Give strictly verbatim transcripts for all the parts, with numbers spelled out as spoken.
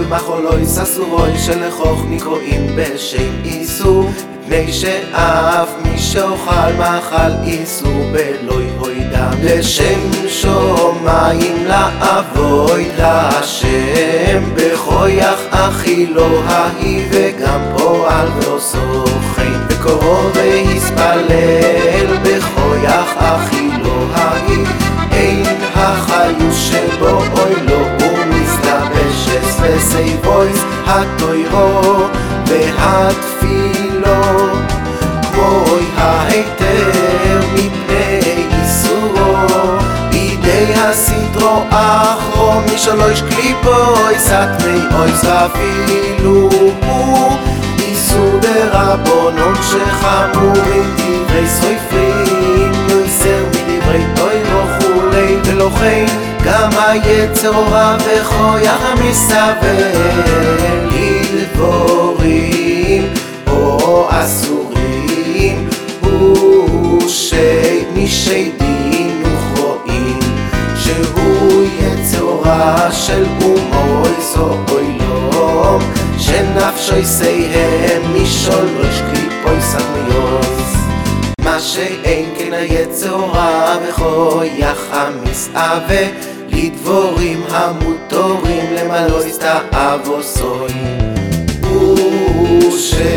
מחולוי ססורוי שלכוך נקרואים בשם איסור, מפני שאף מי שאוכל מאכל איסור בלוי הוידם. לשם שומעים לעבוד להשם, בכויח אכילו ההיא וגם פועל ועושו חן, וקורו והספלל בכויח אכילו ההיא. אין החיוש שבו אוי לו ומסתבשס וסייבויס התוירו והתפילו, כמוי ההיתר מפני איסורו בידי הסדרו אחרו משלוש קליפוי סתמי אויס אפילו הוא איסור דרבנון שחמורים דברי סופרים יויסר מדברי תוירו כולי ולוכן גם היצר הורא וכויח המסתבר לדבורים או אסורים הוא שמשי דין וכרואים שהוא יצר הורא של אומויס או אוילום שנפשו יסייהם משלוש קליפוי סתמיוס. מה שאין כן היצר הורא וכויח המסתבר לדבורים המותורים למלא הסתאבוסוי הוא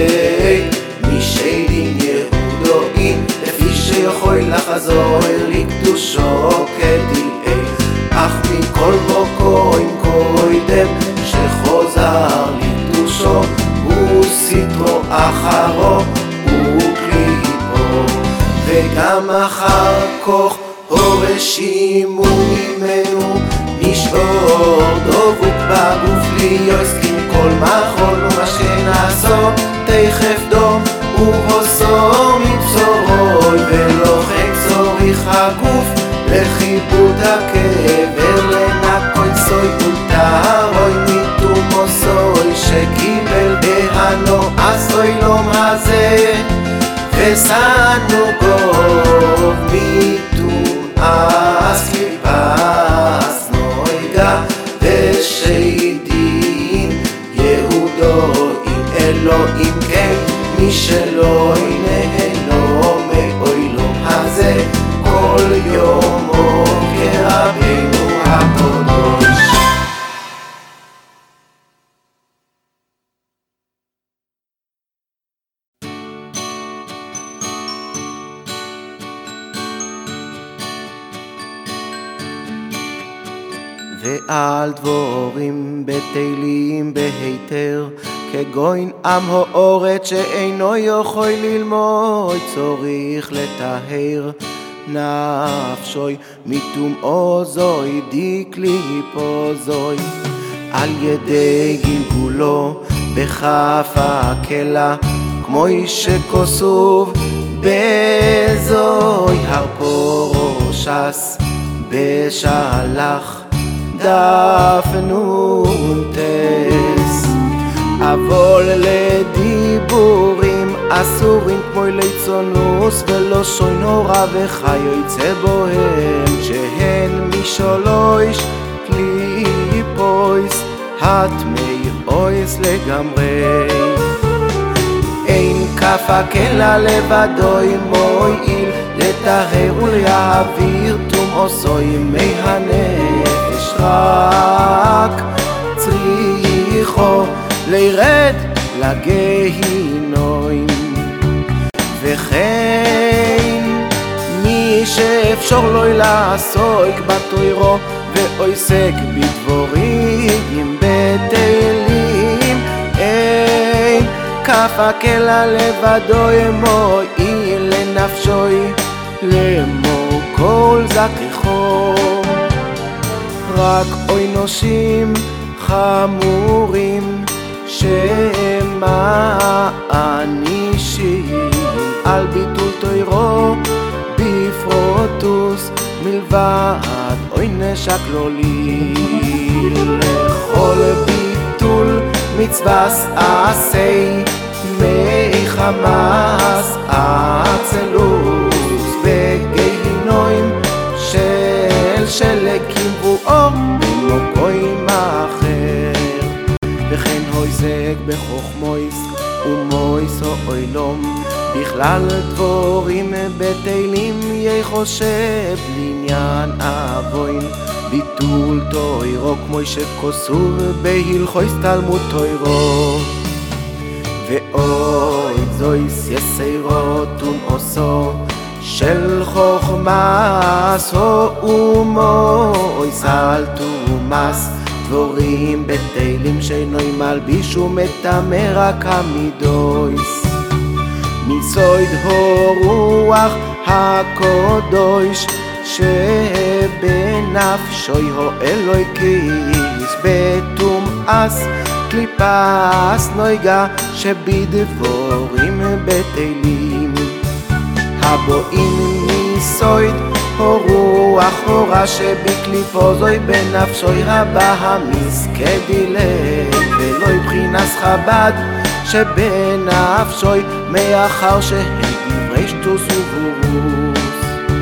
שמשי דין יהודואים לפי שיכול לחזור לקדושו כדלאי, אך מכל בוקוים קודם שחוזר לקדושו הוא סתרו אחרו וקליפו, וגם אחר כך הורשימו ממנו נשבור דבוק בגוף ליוס עם כל מחול ומה שנעשו תכף דום ובוסו מבשורוי, ולוכן צוריך הגוף לכיבוד הקבר לנקוי סוי ולטהרוי מתומו סוי שקיבל בהנו עשוי לום הזה ושנו גוב מתום אז ליבס נויגה ושיידין יהודואים אלוהים כן מי שלא נהנו מאוילום הזה כל יום או כרבינו הקדוש. ועל דבורים בטלים בהיתר כגוין עם האורת שאינו יכול ללמוד צוריך לטהר נפשוי מתומאו זוי דקליפו זוי על ידי גלגולו בכף הקלה כמו שכוסוב בזוי הרפו ראשס בשלח דף נונטס, אבל לדיבורים אסורים כמו ליצונוס ולא שוי נורא וחיו יצא בוהם שהן משלוש קליפויס התמי אויס לגמרי. אין כף הקלה לבדוי מועיל לטהר ולהעביר תומאוסו ימי הנפש, רק צריכו לירד לגיהינום. וכן מי שאפשר לו לעסוק בתוירו ועוסק בדבורים בטלים, אין כף הקלה לבדו מועיל לנפשוי לאמור כל זכיכו, רק אוינושים חמורים שמענישים על ביטול תוירו בפרוטוס מלבד עונש הכלולי. לכל ביטול מצווה עשה מי חמאס עצלוס בגיהינום של שלג כמבואו במקום אחר. חוכמויס ומויס או אילום בכלל דבורים בתהילים יהי חושב לעניין אבוין ביטול תוירו כמו שכוסור בהלכויס תלמוד תוירו ואוי זויס יסירותון עושו של חוכמס הו ומויס אל תומס דבורים בתהילים שאינוי מלביש ומטמא רק המידויס מסויד הרוח הקודש שבנפשוי הו אלוהיקיס בתומאס קליפס נויגה שבדבורים בתהילים הבואים מסויד הרוח הורה שבקליפו זוי בנפשוי רבה המסכדילה ולא מבחינס חב"ד שבנפשוי מאחר שהם דברי שטוס ובורוס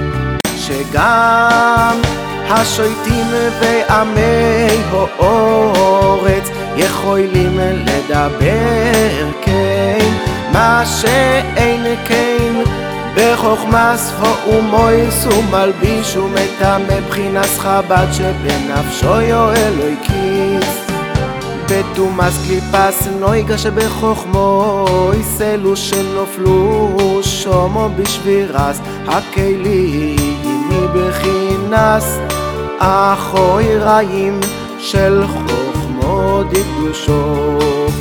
שגם השויטים ועמי האורץ יכולים לדבר כן מה שאין כן בחוכמס הו ומויס ומלביש ומטמא בחינס חב"ד שבנפשוי או אלוהיקיס בתומאס קליפס נויגה שבחוכמויס אלו שנופלו שומו בשבירס הכלים מבחינס אחוי רעים של חוכמו דקדושו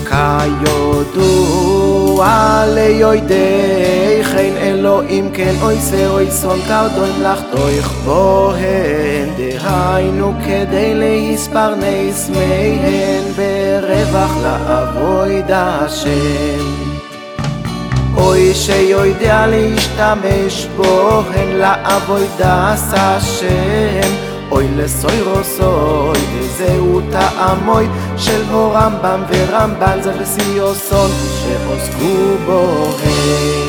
כידוע ליודעי כן אלוהים כן אויסה אויסון קרדו מלאכתויך בוהן דהיינו כדי להספרנס מהן ברווח לעבוד השם אוי שיודע להשתמש בוהן לעבוד השם אוי לסוירו סוי וזהו טעמוי של הרמב"ם ורמב"ן זה וסיוסון שעוסקו בוהן